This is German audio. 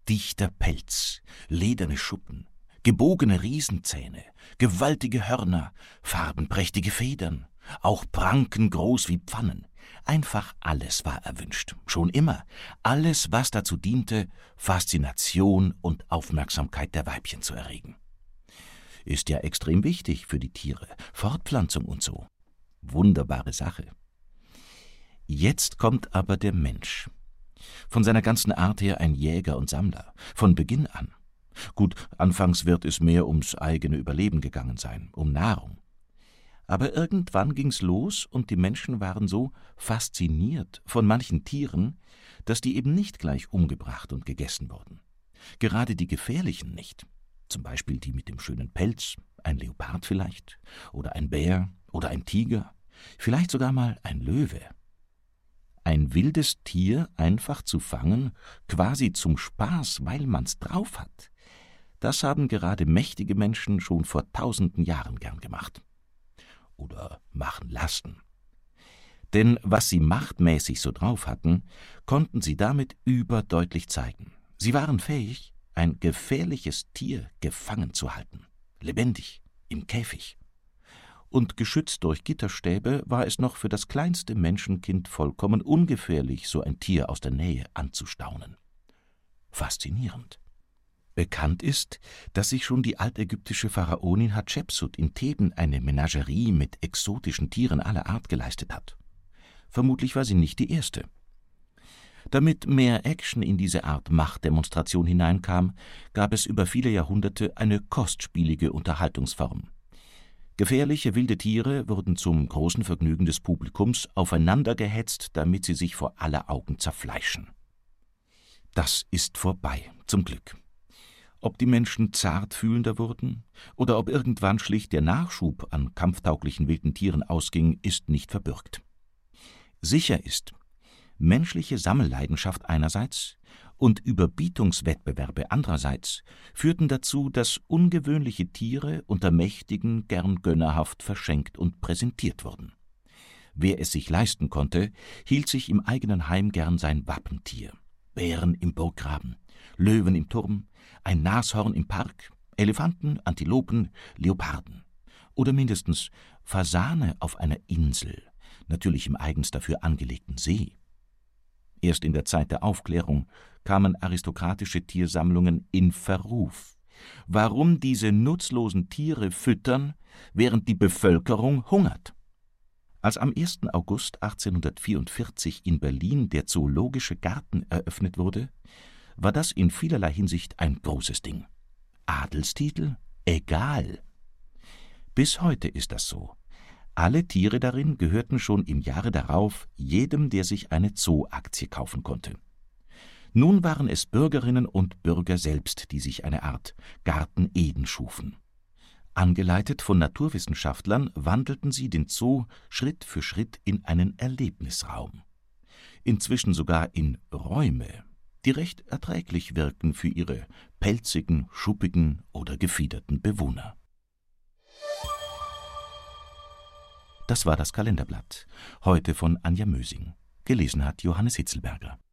Dichter Pelz, lederne Schuppen, gebogene Riesenzähne, gewaltige Hörner, farbenprächtige Federn, auch Pranken groß wie Pfannen. Einfach alles war erwünscht, schon immer. Alles, was dazu diente, Faszination und Aufmerksamkeit der Weibchen zu erregen. Ist ja extrem wichtig für die Tiere, Fortpflanzung und so. Wunderbare Sache. Jetzt kommt aber der Mensch. Von seiner ganzen Art her ein Jäger und Sammler, von Beginn an. Gut, anfangs wird es mehr ums eigene Überleben gegangen sein, um Nahrung. Aber irgendwann ging's los und die Menschen waren so fasziniert von manchen Tieren, dass die eben nicht gleich umgebracht und gegessen wurden. Gerade die gefährlichen nicht. Zum Beispiel die mit dem schönen Pelz, ein Leopard vielleicht, oder ein Bär oder ein Tiger, vielleicht sogar mal ein Löwe. Ein wildes Tier einfach zu fangen, quasi zum Spaß, weil man's drauf hat, das haben gerade mächtige Menschen schon vor tausenden Jahren gern gemacht. Oder machen lassen. Denn was sie machtmäßig so drauf hatten, konnten sie damit überdeutlich zeigen. Sie waren fähig, ein gefährliches Tier gefangen zu halten, lebendig, im Käfig. Und geschützt durch Gitterstäbe war es noch für das kleinste Menschenkind vollkommen ungefährlich, so ein Tier aus der Nähe anzustaunen. Faszinierend. Bekannt ist, dass sich schon die altägyptische Pharaonin Hatschepsut in Theben eine Menagerie mit exotischen Tieren aller Art geleistet hat. Vermutlich war sie nicht die erste. Damit mehr Action in diese Art Machtdemonstration hineinkam, gab es über viele Jahrhunderte eine kostspielige Unterhaltungsform. Gefährliche wilde Tiere wurden zum großen Vergnügen des Publikums aufeinander gehetzt, damit sie sich vor aller Augen zerfleischen. Das ist vorbei, zum Glück. Ob die Menschen zartfühlender wurden oder ob irgendwann schlicht der Nachschub an kampftauglichen wilden Tieren ausging, ist nicht verbürgt. Sicher ist, menschliche Sammelleidenschaft einerseits und Überbietungswettbewerbe andererseits führten dazu, dass ungewöhnliche Tiere unter Mächtigen gern gönnerhaft verschenkt und präsentiert wurden. Wer es sich leisten konnte, hielt sich im eigenen Heim gern sein Wappentier. Bären im Burggraben, Löwen im Turm, ein Nashorn im Park, Elefanten, Antilopen, Leoparden oder mindestens Fasane auf einer Insel, natürlich im eigens dafür angelegten See. Erst in der Zeit der Aufklärung kamen aristokratische Tiersammlungen in Verruf. Warum diese nutzlosen Tiere füttern, während die Bevölkerung hungert? Als am 1. August 1844 in Berlin der Zoologische Garten eröffnet wurde, war das in vielerlei Hinsicht ein großes Ding. Adelstitel? Egal. Bis heute ist das so. Alle Tiere darin gehörten schon im Jahre darauf jedem, der sich eine Zooaktie kaufen konnte. Nun waren es Bürgerinnen und Bürger selbst, die sich eine Art Garten Eden schufen. Angeleitet von Naturwissenschaftlern wandelten sie den Zoo Schritt für Schritt in einen Erlebnisraum. Inzwischen sogar in Räume, die recht erträglich wirken für ihre pelzigen, schuppigen oder gefiederten Bewohner. Das war das Kalenderblatt, heute von Anja Mösing. Gelesen hat Johannes Hitzelberger.